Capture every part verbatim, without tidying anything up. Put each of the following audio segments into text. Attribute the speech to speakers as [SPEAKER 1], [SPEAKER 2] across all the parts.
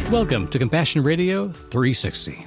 [SPEAKER 1] Welcome to Compassion Radio three sixty.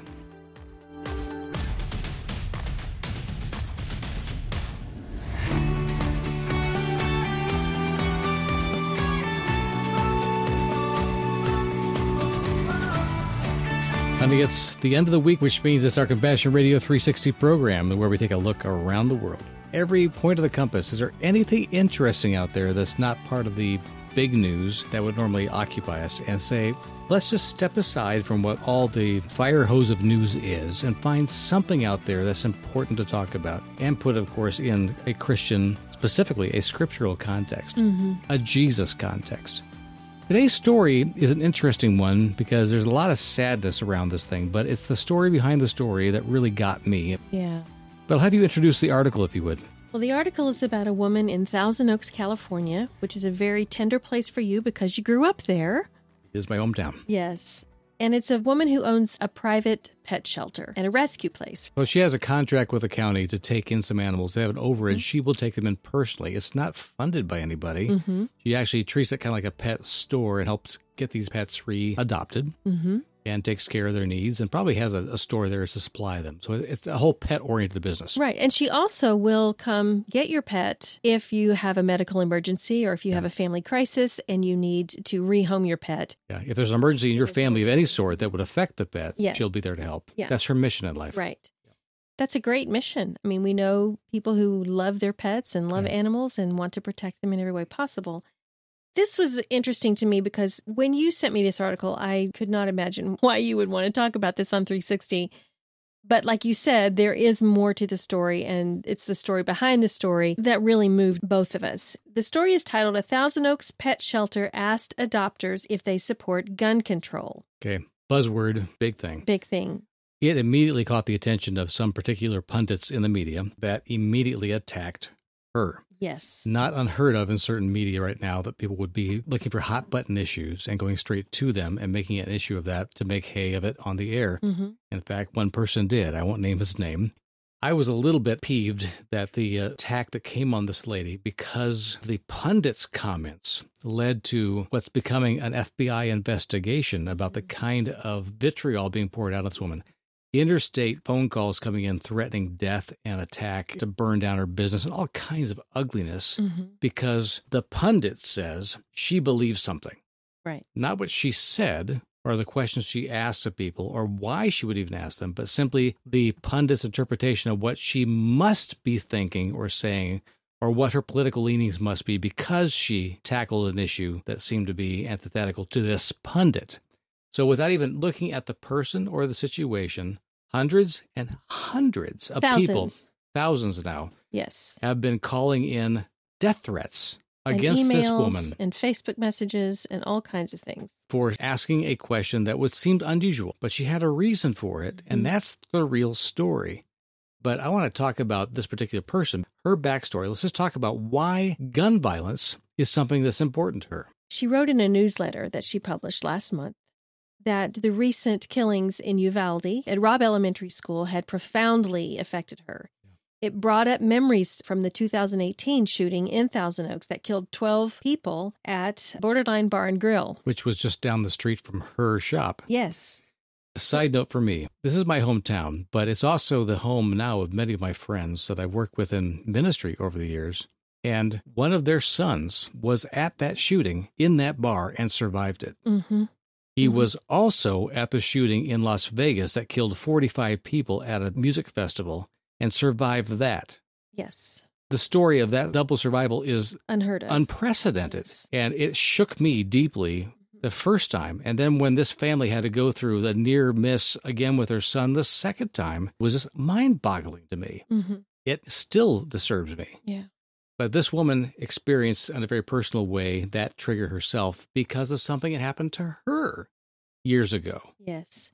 [SPEAKER 1] Honey, it's the end of the week, which means it's our Compassion Radio three sixty program where we take a look around the world. Every point of the compass. Is there anything interesting out there that's not part of the big news that would normally occupy us, and say, let's just step aside from what all the fire hose of news is and find something out there that's important to talk about, and put, of course, in a Christian, specifically a scriptural context, mm-hmm. a Jesus context. Today's story is an interesting one because there's a lot of sadness around this thing, but it's the story behind the story that really got me.
[SPEAKER 2] Yeah.
[SPEAKER 1] But I'll have you introduce the article, if you would.
[SPEAKER 2] Well, the article is about a woman in Thousand Oaks, California, which is a very tender place for you because you grew up there.
[SPEAKER 1] It is my hometown.
[SPEAKER 2] Yes. And it's a woman who owns a private pet shelter and a rescue place.
[SPEAKER 1] Well, she has a contract with the county to take in some animals. They have an overage. Mm-hmm. She will take them in personally. It's not funded by anybody. Mm-hmm. She actually treats it kind of like a pet store and helps get these pets re-adopted. Mm-hmm. And takes care of their needs, and probably has a, a store there to supply them. So it's a whole pet-oriented business.
[SPEAKER 2] Right. And she also will come get your pet if you have a medical emergency or if you yeah. have a family crisis and you need to rehome your pet.
[SPEAKER 1] Yeah. If there's an emergency in your family of any sort that would affect the pet, yes. she'll be there to help.
[SPEAKER 2] Yeah.
[SPEAKER 1] That's her mission in life.
[SPEAKER 2] Right. Yeah. That's a great mission. I mean, we know people who love their pets and love yeah. animals and want to protect them in every way possible. This was interesting to me because when you sent me this article, I could not imagine why you would want to talk about this on three sixty. But like you said, there is more to the story, and it's the story behind the story that really moved both of us. The story is titled, A Thousand Oaks Pet Shelter Asked Adopters If They Support Gun Control.
[SPEAKER 1] Okay. Buzzword, big thing.
[SPEAKER 2] Big thing.
[SPEAKER 1] It immediately caught the attention of some particular pundits in the media that immediately attacked her.
[SPEAKER 2] Yes.
[SPEAKER 1] Not unheard of in certain media right now that people would be looking for hot button issues and going straight to them and making an issue of that to make hay of it on the air. Mm-hmm. In fact, one person did. I won't name his name. I was a little bit peeved that the attack that came on this lady, because the pundits' comments led to what's becoming an F B I investigation about the kind of vitriol being poured out on this woman. Interstate phone calls coming in threatening death and attack to burn down her business and all kinds of ugliness mm-hmm. because the pundit says she believes something.
[SPEAKER 2] Right.
[SPEAKER 1] Not what she said or the questions she asked of people or why she would even ask them, but simply the pundit's interpretation of what she must be thinking or saying or what her political leanings must be because she tackled an issue that seemed to be antithetical to this pundit. So without even looking at the person or the situation, hundreds and hundreds of
[SPEAKER 2] thousands.
[SPEAKER 1] people, thousands now,
[SPEAKER 2] yes,
[SPEAKER 1] have been calling in death threats against
[SPEAKER 2] and emails
[SPEAKER 1] this woman.
[SPEAKER 2] And Facebook messages and all kinds of things.
[SPEAKER 1] For asking a question that would seemed unusual, but she had a reason for it, and mm-hmm. that's the real story. But I want to talk about this particular person, her backstory. Let's just talk about why gun violence is something that's important to her.
[SPEAKER 2] She wrote in a newsletter that she published last month that the recent killings in Uvalde at Robb Elementary School had profoundly affected her. Yeah. It brought up memories from the two thousand eighteen shooting in Thousand Oaks that killed twelve people at Borderline Bar and Grill.
[SPEAKER 1] Which was just down the street from her shop.
[SPEAKER 2] Yes.
[SPEAKER 1] A side note for me, this is my hometown, but it's also the home now of many of my friends that I've worked with in ministry over the years. And one of their sons was at that shooting in that bar and survived it.
[SPEAKER 2] Mm-hmm.
[SPEAKER 1] He
[SPEAKER 2] mm-hmm.
[SPEAKER 1] was also at the shooting in Las Vegas that killed forty-five people at a music festival and survived that.
[SPEAKER 2] Yes.
[SPEAKER 1] The story of that double survival is
[SPEAKER 2] unheard of,
[SPEAKER 1] unprecedented.
[SPEAKER 2] Yes.
[SPEAKER 1] And it shook me deeply the first time. And then when this family had to go through the near miss again with her son the second time, it was just mind-boggling to me. Mm-hmm. It still disturbs me.
[SPEAKER 2] Yeah.
[SPEAKER 1] But this woman experienced in a very personal way that trigger herself because of something that happened to her years ago.
[SPEAKER 2] Yes.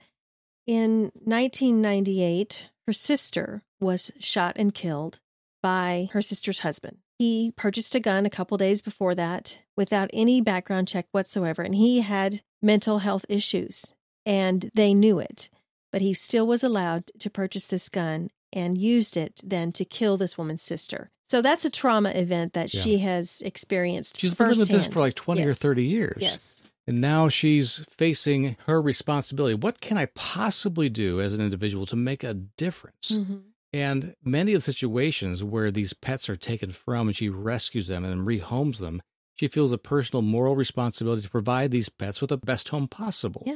[SPEAKER 2] In nineteen ninety-eight, her sister was shot and killed by her sister's husband. He purchased a gun a couple days before that without any background check whatsoever, and he had mental health issues, and they knew it. But he still was allowed to purchase this gun and used it then to kill this woman's sister. So that's a trauma event that yeah. she has experienced
[SPEAKER 1] She's
[SPEAKER 2] firsthand.
[SPEAKER 1] been living with this for like twenty
[SPEAKER 2] yes.
[SPEAKER 1] or thirty years.
[SPEAKER 2] Yes.
[SPEAKER 1] And now she's facing her responsibility. What can I possibly do as an individual to make a difference? Mm-hmm. And many of the situations where these pets are taken from and she rescues them and rehomes them, she feels a personal moral responsibility to provide these pets with the best home possible.
[SPEAKER 2] Yeah.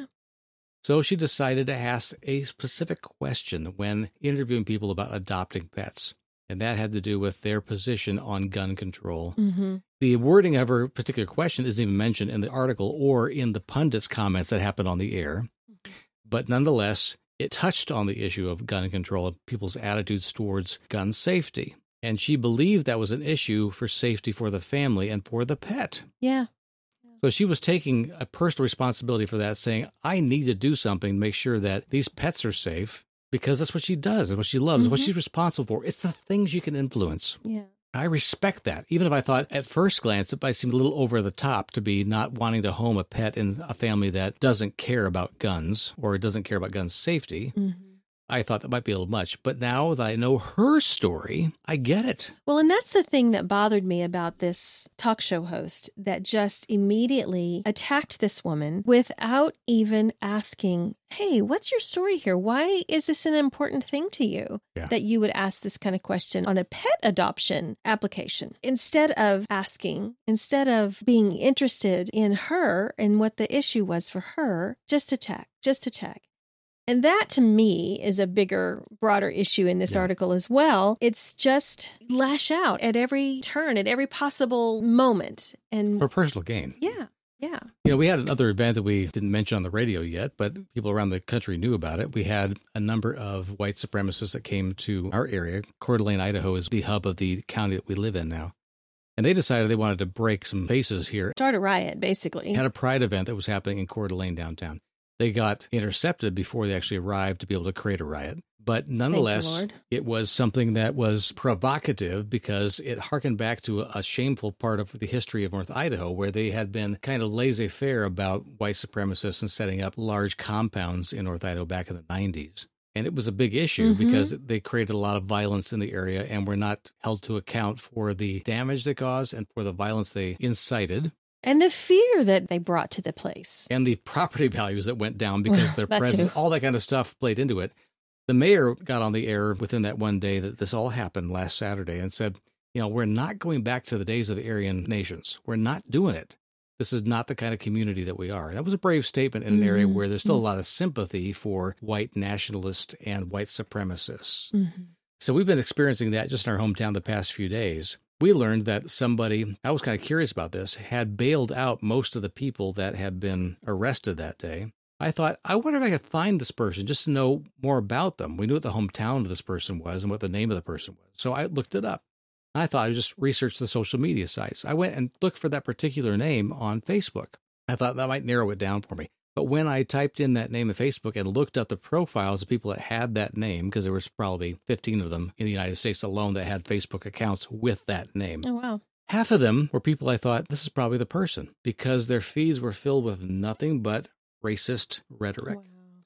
[SPEAKER 1] So she decided to ask a specific question when interviewing people about adopting pets. And that had to do with their position on gun control. Mm-hmm. The wording of her particular question isn't even mentioned in the article or in the pundits' comments that happened on the air. Mm-hmm. But nonetheless, it touched on the issue of gun control and people's attitudes towards gun safety. And she believed that was an issue for safety for the family and for the pet.
[SPEAKER 2] Yeah.
[SPEAKER 1] So she was taking a personal responsibility for that, saying, I need to do something to make sure that these pets are safe, because that's what she does, and what she loves, mm-hmm. what she's responsible for. It's the things you can influence.
[SPEAKER 2] Yeah.
[SPEAKER 1] I respect that, even if I thought at first glance it might seem a little over the top to be not wanting to home a pet in a family that doesn't care about guns or doesn't care about gun safety. Mm-hmm. I thought that might be a little much, but now that I know her story, I get it.
[SPEAKER 2] Well, and that's the thing that bothered me about this talk show host that just immediately attacked this woman without even asking, hey, what's your story here? Why is this an important thing to you yeah. that you would ask this kind of question on a pet adoption application? Instead of asking, instead of being interested in her and what the issue was for her, just attack, just attack. And that, to me, is a bigger, broader issue in this yeah. article as well. It's just lash out at every turn, at every possible moment. And
[SPEAKER 1] for personal gain.
[SPEAKER 2] Yeah, yeah.
[SPEAKER 1] You know, we had another event that we didn't mention on the radio yet, but people around the country knew about it. We had a number of white supremacists that came to our area. Coeur d'Alene, Idaho is the hub of the county that we live in now. And they decided they wanted to break some faces here.
[SPEAKER 2] Start a riot, basically.
[SPEAKER 1] Had a pride event that was happening in Coeur d'Alene downtown. They got intercepted before they actually arrived to be able to create a riot. But nonetheless, it was something that was provocative because it harkened back to a, a shameful part of the history of North Idaho, where they had been kind of laissez-faire about white supremacists and setting up large compounds in North Idaho back in the nineties. And it was a big issue mm-hmm. because they created a lot of violence in the area and were not held to account for the damage they caused and for the violence they incited.
[SPEAKER 2] And the fear that they brought to the place.
[SPEAKER 1] And the property values that went down because their presence, all that kind of stuff played into it. The mayor got on the air within that one day that this all happened last Saturday and said, you know, we're not going back to the days of the Aryan nations. We're not doing it. This is not the kind of community that we are. That was a brave statement in an mm-hmm. area where there's still a lot of sympathy for white nationalists and white supremacists. Mm-hmm. So we've been experiencing that just in our hometown the past few days. We learned that somebody, I was kind of curious about this, had bailed out most of the people that had been arrested that day. I thought, I wonder if I could find this person just to know more about them. We knew what the hometown of this person was and what the name of the person was. So I looked it up. I thought I would just research the social media sites. I went and looked for that particular name on Facebook. I thought that might narrow it down for me. But when I typed in that name on Facebook and looked up the profiles of people that had that name, because there was probably fifteen of them in the United States alone that had Facebook accounts with that name.
[SPEAKER 2] Oh, wow.
[SPEAKER 1] Half of them were people I thought, this is probably the person, because their feeds were filled with nothing but racist rhetoric. Wow.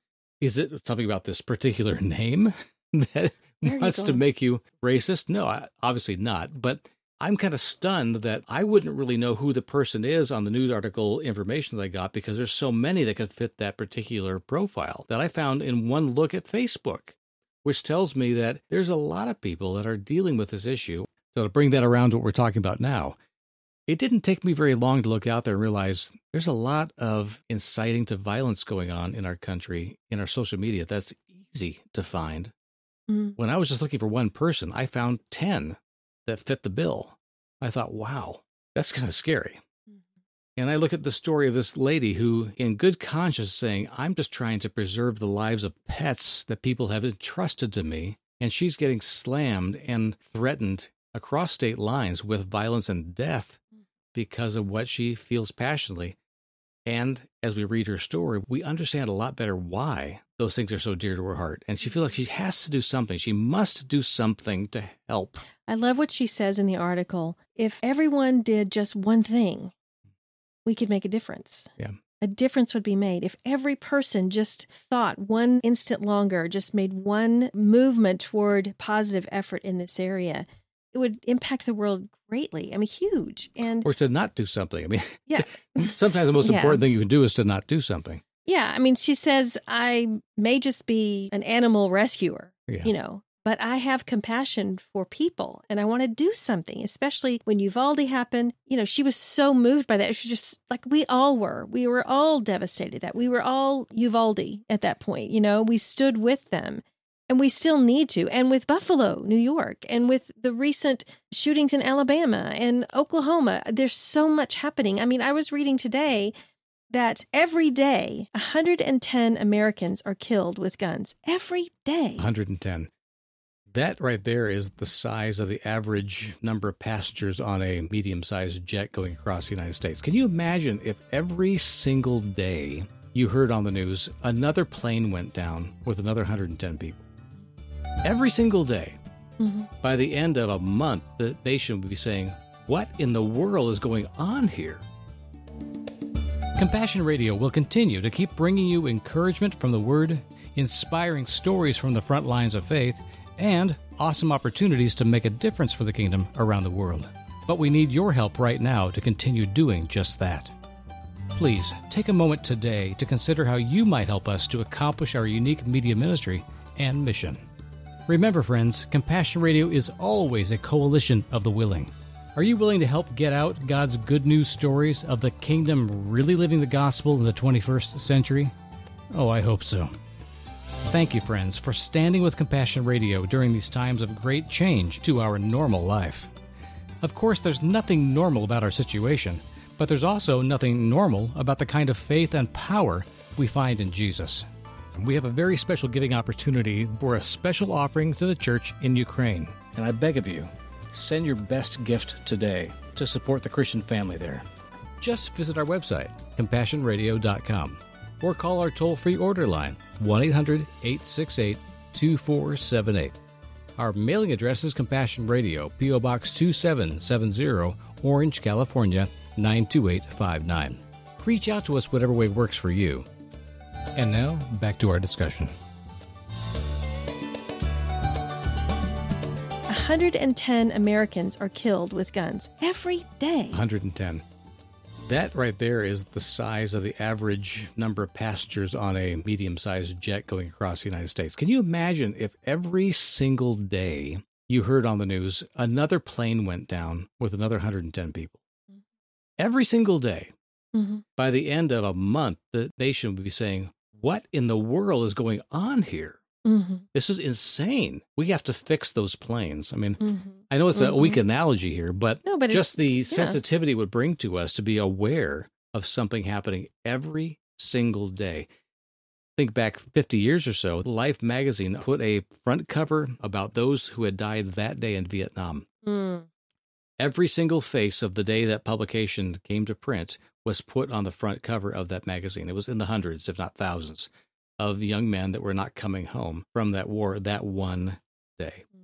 [SPEAKER 1] Is it something about this particular name that wants to make you racist? No, obviously not. But I'm kind of stunned that I wouldn't really know who the person is on the news article information that I got because there's so many that could fit that particular profile that I found in one look at Facebook, which tells me that there's a lot of people that are dealing with this issue. So to bring that around to what we're talking about now, it didn't take me very long to look out there and realize there's a lot of inciting to violence going on in our country, in our social media. That's easy to find. Mm. When I was just looking for one person, I found ten that fit the bill. I thought, wow, that's kind of scary. Mm-hmm. And I look at the story of this lady who, in good conscience, saying, I'm just trying to preserve the lives of pets that people have entrusted to me. And she's getting slammed and threatened across state lines with violence and death because of what she feels passionately. And as we read her story, we understand a lot better why those things are so dear to her heart. And she feels like she has to do something. She must do something to help.
[SPEAKER 2] I love what she says in the article. If everyone did just one thing, we could make a difference.
[SPEAKER 1] Yeah.
[SPEAKER 2] A difference would be made. If every person just thought one instant longer, just made one movement toward positive effort in this area, it would impact the world greatly. I mean, huge. And
[SPEAKER 1] or to not do something. I mean,
[SPEAKER 2] yeah.
[SPEAKER 1] sometimes the most
[SPEAKER 2] Yeah.
[SPEAKER 1] important thing you can do is to not do something.
[SPEAKER 2] Yeah. I mean, she says, I may just be an animal rescuer,
[SPEAKER 1] Yeah.
[SPEAKER 2] you know, but I have compassion for people and I want to do something, especially when Uvalde happened. You know, she was so moved by that. She was just like we all were. We were all devastated that we were all Uvalde at that point. You know, we stood with them. And we still need to. And with Buffalo, New York, and with the recent shootings in Alabama and Oklahoma, there's so much happening. I mean, I was reading today that every day, one hundred ten Americans are killed with guns. Every day.
[SPEAKER 1] one hundred ten. That right there is the size of the average number of passengers on a medium-sized jet going across the United States. Can you imagine if every single day you heard on the news another plane went down with another one hundred ten people? Every single day. Mm-hmm. By the end of a month, the nation would be saying, what in the world is going on here? Compassion Radio will continue to keep bringing you encouragement from the Word, inspiring stories from the front lines of faith, and awesome opportunities to make a difference for the kingdom around the world. But we need your help right now to continue doing just that. Please take a moment today to consider how you might help us to accomplish our unique media ministry and mission. Remember, friends, Compassion Radio is always a coalition of the willing. Are you willing to help get out God's good news stories of the kingdom really living the gospel in the twenty-first century? Oh, I hope so. Thank you, friends, for standing with Compassion Radio during these times of great change to our normal life. Of course, there's nothing normal about our situation, but there's also nothing normal about the kind of faith and power we find in Jesus. We have a very special giving opportunity for a special offering to the church in Ukraine. And I beg of you, send your best gift today to support the Christian family there. Just visit our website, compassion radio dot com, or call our toll-free order line, one eight hundred, eight six eight, two four seven eight. Our mailing address is Compassion Radio, P O. Box two seven seven zero, Orange, California, nine two eight five nine. Reach out to us whatever way works for you. And now, back to our discussion.
[SPEAKER 2] one hundred ten Americans are killed with guns every day.
[SPEAKER 1] one hundred ten. That right there is the size of the average number of passengers on a medium-sized jet going across the United States. Can you imagine if every single day you heard on the news another plane went down with another one hundred ten people? Every single day. Mm-hmm. By the end of a month, the nation would be saying, what in the world is going on here? Mm-hmm. This is insane. We have to fix those planes. I mean, mm-hmm. I know it's mm-hmm. a weak analogy here, but, no, but just the yeah. sensitivity it would bring to us to be aware of something happening every single day. Think back fifty years or so, Life magazine put a front cover about those who had died that day in Vietnam. Mm. Every single face of the day that publication came to print was put on the front cover of that magazine. It was in the hundreds, if not thousands, of young men that were not coming home from that war that one day. Mm.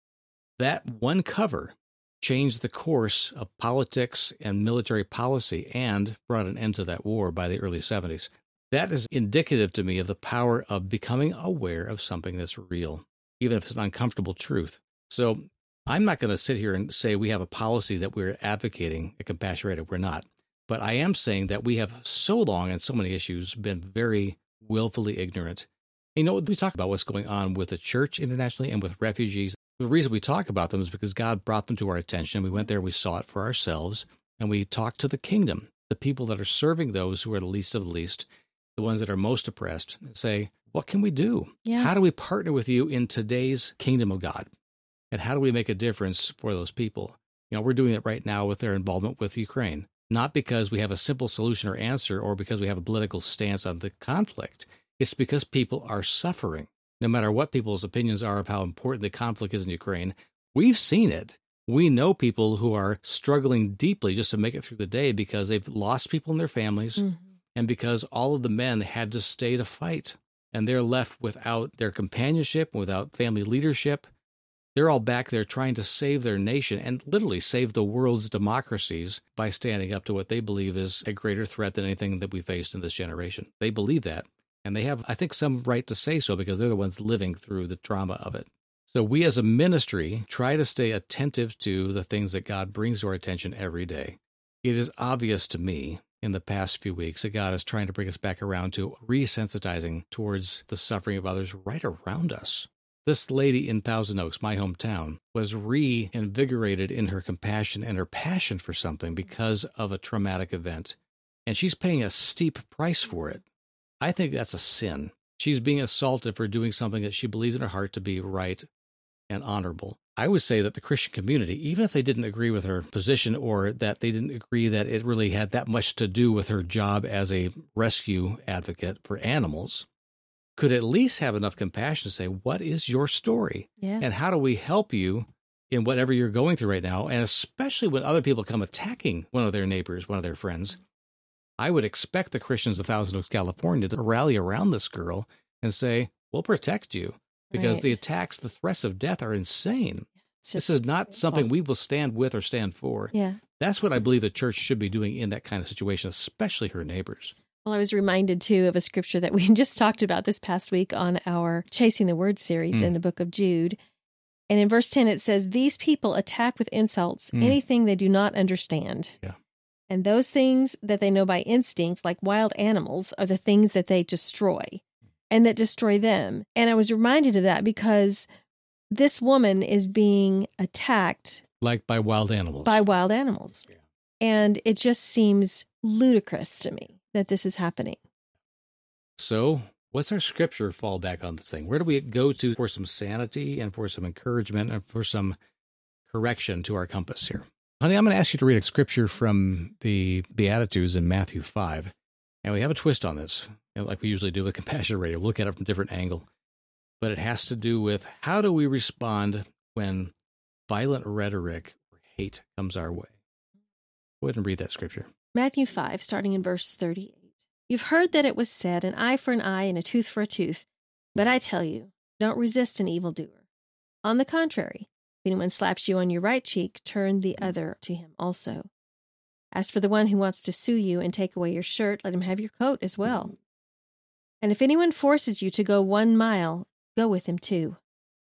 [SPEAKER 1] That one cover changed the course of politics and military policy and brought an end to that war by the early seventies. That is indicative to me of the power of becoming aware of something that's real, even if it's an uncomfortable truth. So I'm not going to sit here and say we have a policy that we're advocating at Compassion Radio. We're not. But I am saying that we have so long on so many issues been very willfully ignorant. You know, we talk about what's going on with the church internationally and with refugees. The reason we talk about them is because God brought them to our attention. We went there, we saw it for ourselves, and we talked to the kingdom, the people that are serving those who are the least of the least, the ones that are most oppressed, and say, what can we do? Yeah. How do we partner with you in today's kingdom of God? And how do we make a difference for those people? You know, we're doing it right now with their involvement with Ukraine, not because we have a simple solution or answer or because we have a political stance on the conflict. It's because people are suffering. No matter what people's opinions are of how important the conflict is in Ukraine, we've seen it. We know people who are struggling deeply just to make it through the day because they've lost people in their families mm-hmm. and because all of the men had to stay to fight. And they're left without their companionship, without family leadership. They're all back there trying to save their nation and literally save the world's democracies by standing up to what they believe is a greater threat than anything that we faced in this generation. They believe that, and they have, I think, some right to say so because they're the ones living through the trauma of it. So we as a ministry try to stay attentive to the things that God brings to our attention every day. It is obvious to me in the past few weeks that God is trying to bring us back around to resensitizing towards the suffering of others right around us. This lady in Thousand Oaks, my hometown, was reinvigorated in her compassion and her passion for something because of a traumatic event. And she's paying a steep price for it. I think that's a sin. She's being assaulted for doing something that she believes in her heart to be right and honorable. I would say that the Christian community, even if they didn't agree with her position or that they didn't agree that it really had that much to do with her job as a rescue advocate for animals, could at least have enough compassion to say, what is your story?
[SPEAKER 2] Yeah.
[SPEAKER 1] And how do we help you in whatever you're going through right now? And especially when other people come attacking one of their neighbors, one of their friends, I would expect the Christians of Thousand Oaks, California to rally around this girl and say, we'll protect you. Because
[SPEAKER 2] Right.
[SPEAKER 1] the attacks, the threats of death are insane.
[SPEAKER 2] It's
[SPEAKER 1] This
[SPEAKER 2] just
[SPEAKER 1] is not something we will stand with or stand for.
[SPEAKER 2] Yeah.
[SPEAKER 1] That's what I believe the church should be doing in that kind of situation, especially her neighbors.
[SPEAKER 2] Well, I was reminded, too, of a scripture that we just talked about this past week on our Chasing the Word series
[SPEAKER 1] Mm.
[SPEAKER 2] in the book of Jude. And in verse ten, it says, these people attack with insults
[SPEAKER 1] Mm.
[SPEAKER 2] anything they do not understand.
[SPEAKER 1] Yeah.
[SPEAKER 2] And those things that they know by instinct, like wild animals, are the things that they destroy and that destroy them. And I was reminded of that because this woman is being attacked
[SPEAKER 1] Like by wild animals.
[SPEAKER 2] by wild animals.
[SPEAKER 1] Yeah.
[SPEAKER 2] And it just seems ludicrous to me that this is happening.
[SPEAKER 1] So what's our scripture fallback on this thing? Where do we go to for some sanity and for some encouragement and for some correction to our compass here? Honey, I'm going to ask you to read a scripture from the Beatitudes in Matthew five. And we have a twist on this, you know, like we usually do with Compassion Radio. We'll look at it from a different angle. But it has to do with how do we respond when violent rhetoric or hate comes our way. Go ahead and read that scripture.
[SPEAKER 2] Matthew five, starting in verse thirty-eight. You've heard that it was said, an eye for an eye and a tooth for a tooth. But I tell you, don't resist an evildoer. On the contrary, if anyone slaps you on your right cheek, turn the other to him also. As for the one who wants to sue you and take away your shirt, let him have your coat as well. And if anyone forces you to go one mile, go with him two.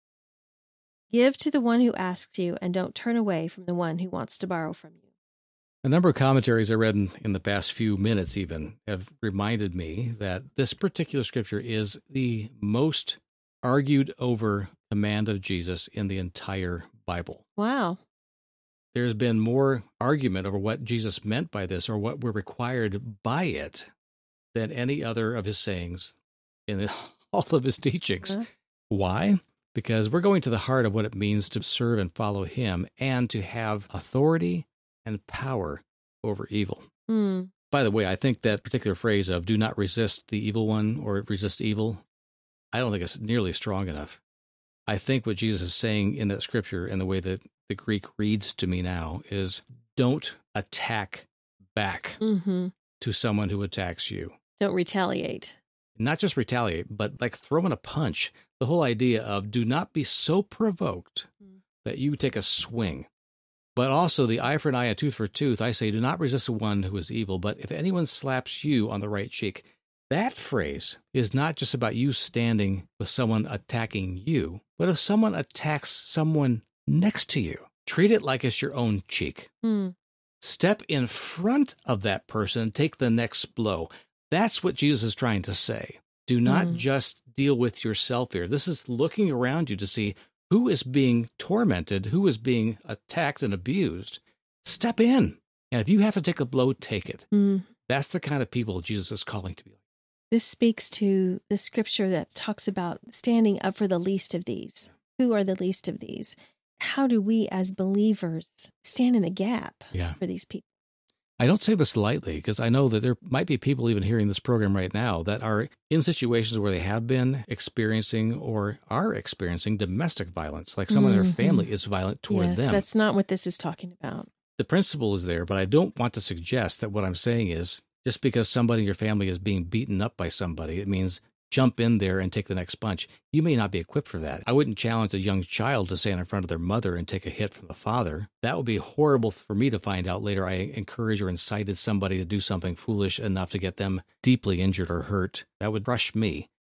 [SPEAKER 2] Give to the one who asks you, and don't turn away from the one who wants to borrow from you.
[SPEAKER 1] A number of commentaries I read in, in the past few minutes even have reminded me that this particular scripture is the most argued over command of Jesus in the entire Bible.
[SPEAKER 2] Wow.
[SPEAKER 1] There's been more argument over what Jesus meant by this or what we're required by it than any other of his sayings in all of his teachings.
[SPEAKER 2] Uh-huh.
[SPEAKER 1] Why? Because we're going to the heart of what it means to serve and follow him and to have authority and power over evil.
[SPEAKER 2] Hmm.
[SPEAKER 1] By the way, I think that particular phrase of do not resist the evil one or resist evil, I don't think it's nearly strong enough. I think what Jesus is saying in that scripture and the way that the Greek reads to me now is don't attack back
[SPEAKER 2] Mm-hmm.
[SPEAKER 1] to someone who attacks you.
[SPEAKER 2] Don't retaliate.
[SPEAKER 1] Not just retaliate, but like throwing a punch. The whole idea of do not be so provoked
[SPEAKER 2] Mm.
[SPEAKER 1] that you take a swing. But also the eye for an eye, a tooth for a tooth. I say do not resist the one who is evil, but if anyone slaps you on the right cheek, that phrase is not just about you standing with someone attacking you, but if someone attacks someone next to you, treat it like it's your own cheek.
[SPEAKER 2] Hmm.
[SPEAKER 1] Step in front of that person and take the next blow. That's what Jesus is trying to say. Do not
[SPEAKER 2] Mm.
[SPEAKER 1] just deal with yourself here. This is looking around you to see who is being tormented, who is being attacked and abused. Step in. And if you have to take a blow, take it.
[SPEAKER 2] Hmm.
[SPEAKER 1] That's the kind of people Jesus is calling to be like.
[SPEAKER 2] This speaks to the scripture that talks about standing up for the least of these. Who are the least of these? How do we as believers stand in the gap
[SPEAKER 1] Yeah.
[SPEAKER 2] for these people?
[SPEAKER 1] I don't say this lightly because I know that there might be people even hearing this program right now that are in situations where they have been experiencing or are experiencing domestic violence, like someone in their
[SPEAKER 2] Mhm.
[SPEAKER 1] family is violent toward
[SPEAKER 2] Yes,
[SPEAKER 1] them.
[SPEAKER 2] that's not what this is talking about.
[SPEAKER 1] The principle is there, but I don't want to suggest that what I'm saying is just because somebody in your family is being beaten up by somebody, it means jump in there and take the next punch. You may not be equipped for that. I wouldn't challenge a young child to stand in front of their mother and take a hit from the father. That would be horrible for me to find out later I encouraged or incited somebody to do something foolish enough to get them deeply injured or hurt. That would crush me.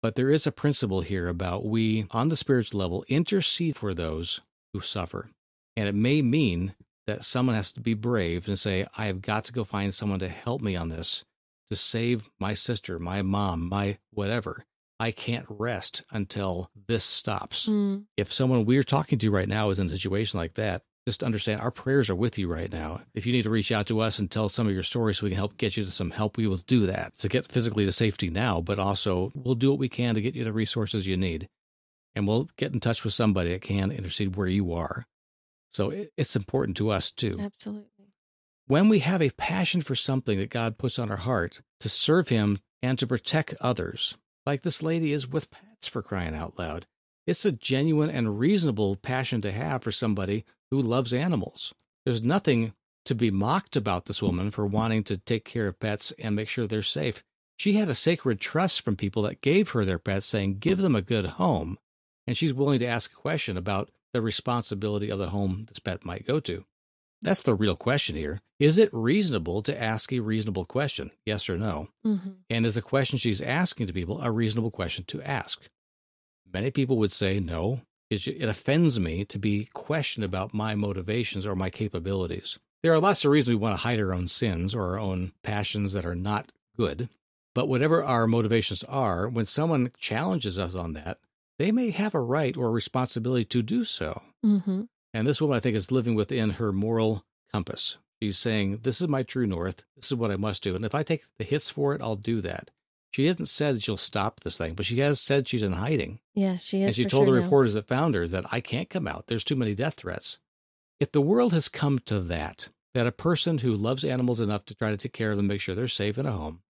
[SPEAKER 1] But there is a principle here about we, on the spiritual level, intercede for those who suffer. And it may mean that someone has to be brave and say, I have got to go find someone to help me on this, to save my sister, my mom, my whatever. I can't rest until this stops. Mm. If someone we're talking to right now is in a situation like that, just understand our prayers are with you right now. If you need to reach out to us and tell some of your stories so we can help get you to some help, we will do that. So get physically to safety now, but also we'll do what we can to get you the resources you need. And we'll get in touch with somebody that can intercede where you are. So it's important to us too.
[SPEAKER 2] Absolutely.
[SPEAKER 1] When we have a passion for something that God puts on our heart to serve Him and to protect others, like this lady is with pets, for crying out loud, it's a genuine and reasonable passion to have for somebody who loves animals. There's nothing to be mocked about this woman for wanting to take care of pets and make sure they're safe. She had a sacred trust from people that gave her their pets, saying, give them a good home. And she's willing to ask a question about the responsibility of the home this pet might go to. That's the real question here. Is it reasonable to ask a reasonable question? Yes or no? Mm-hmm. And is the question she's asking to people a reasonable question to ask? Many people would say no. It offends me to be questioned about my motivations or my capabilities. There are lots of reasons we want to hide our own sins or our own passions that are not good. But whatever our motivations are, when someone challenges us on that, they may have a right or a responsibility to do so. Mm-hmm. And this woman, I think, is living within her moral compass. She's saying, this is my true north. This is what I must do. And if I take the hits for it, I'll do that. She hasn't said she'll stop this thing, but she has said she's in hiding.
[SPEAKER 2] Yeah, she is.
[SPEAKER 1] And she told the reporters that found her that I can't come out. There's too many death threats. If the world has come to that, that a person who loves animals enough to try to take care of them, make sure they're safe in a home,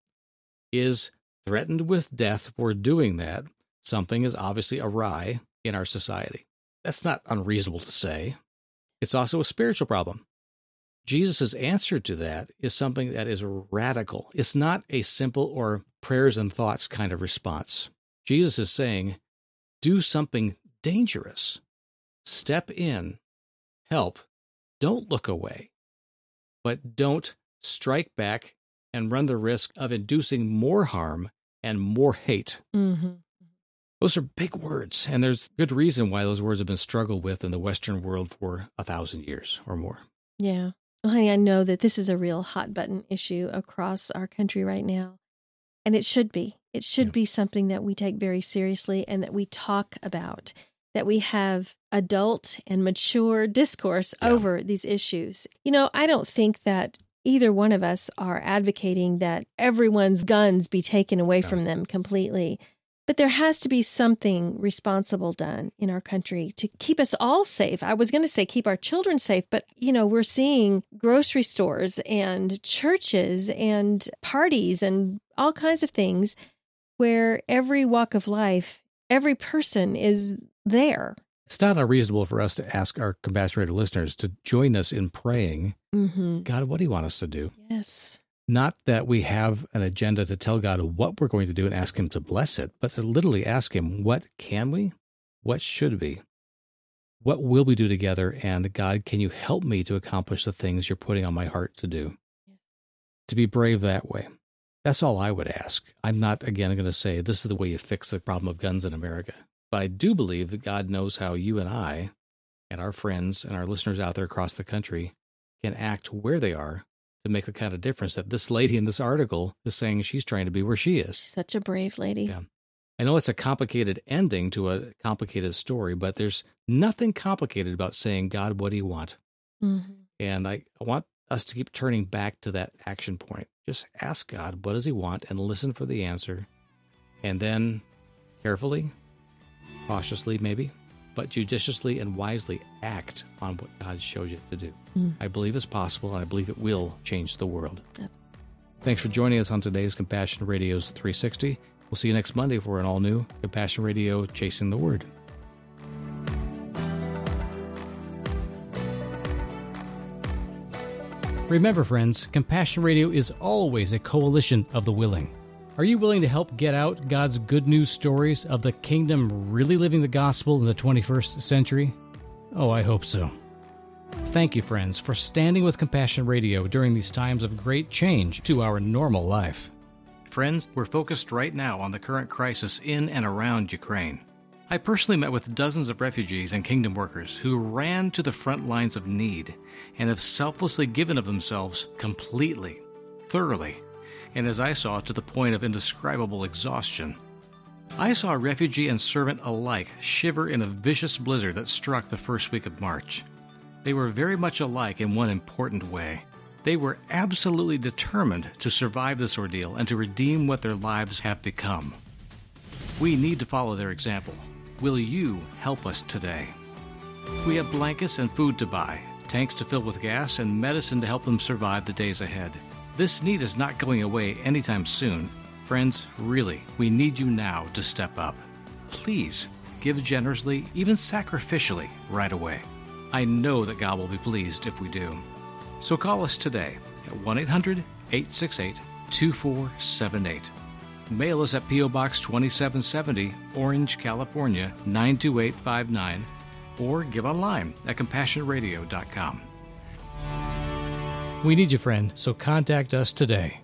[SPEAKER 1] is threatened with death for doing that, something is obviously awry in our society. That's not unreasonable to say. It's also a spiritual problem. Jesus' answer to that is something that is radical. It's not a simple or prayers and thoughts kind of response. Jesus is saying, do something dangerous. Step in, help, don't look away, but don't strike back and run the risk of inducing more harm and more hate. Mm-hmm. Those are big words, and there's good reason why those words have been struggled with in the Western world for a thousand years or more.
[SPEAKER 2] Yeah. Well, honey, I know that this is a real hot button issue across our country right now, and it should be. It should yeah. be something that we take very seriously and that we talk about, that we have adult and mature discourse yeah. over these issues. You know, I don't think that either one of us are advocating that everyone's guns be taken away no. from them completely. But there has to be something responsible done in our country to keep us all safe. I was going to say keep our children safe, but, you know, we're seeing grocery stores and churches and parties and all kinds of things where every walk of life, every person is there.
[SPEAKER 1] It's not unreasonable for us to ask our Compassion Radio listeners to join us in praying, mm-hmm. God, what do you want us to do?
[SPEAKER 2] Yes.
[SPEAKER 1] Not that we have an agenda to tell God what we're going to do and ask Him to bless it, but to literally ask Him, what can we? What should we? What will we do together? And God, can you help me to accomplish the things you're putting on my heart to do? Yeah. To be brave that way. That's all I would ask. I'm not, again, going to say this is the way you fix the problem of guns in America. But I do believe that God knows how you and I and our friends and our listeners out there across the country can act where they are to make the kind of difference that this lady in this article is saying she's trying to be where she is.
[SPEAKER 2] She's such a brave lady.
[SPEAKER 1] Yeah. I know it's a complicated ending to a complicated story, but there's nothing complicated about saying, God, what do you want? Mm-hmm. And I want us to keep turning back to that action point. Just ask God, what does He want? And listen for the answer. And then carefully, cautiously maybe, but judiciously and wisely act on what God shows you to do. Mm. I believe it's possible, and I believe it will change the world. Yep. Thanks for joining us on today's Compassion Radio's three sixty. We'll see you next Monday for an all-new Compassion Radio Chasing the Word. Remember, friends, Compassion Radio is always a coalition of the willing. Are you willing to help get out God's good news stories of the kingdom really living the gospel in the twenty-first century? Oh, I hope so. Thank you, friends, for standing with Compassion Radio during these times of great change to our normal life. Friends, we're focused right now on the current crisis in and around Ukraine. I personally met with dozens of refugees and kingdom workers who ran to the front lines of need and have selflessly given of themselves completely, thoroughly, and as I saw, to the point of indescribable exhaustion. I saw refugee and servant alike shiver in a vicious blizzard that struck the first week of March. They were very much alike in one important way. They were absolutely determined to survive this ordeal and to redeem what their lives have become. We need to follow their example. Will you help us today? We have blankets and food to buy, tanks to fill with gas, and medicine to help them survive the days ahead. This need is not going away anytime soon. Friends, really, we need you now to step up. Please, give generously, even sacrificially, right away. I know that God will be pleased if we do. So call us today at one eight hundred, eight six eight, two four seven eight. Mail us at P O. Box twenty-seven seventy, Orange, California, nine two eight five nine, or give online at compassion radio dot com. We need you, friend, so contact us today.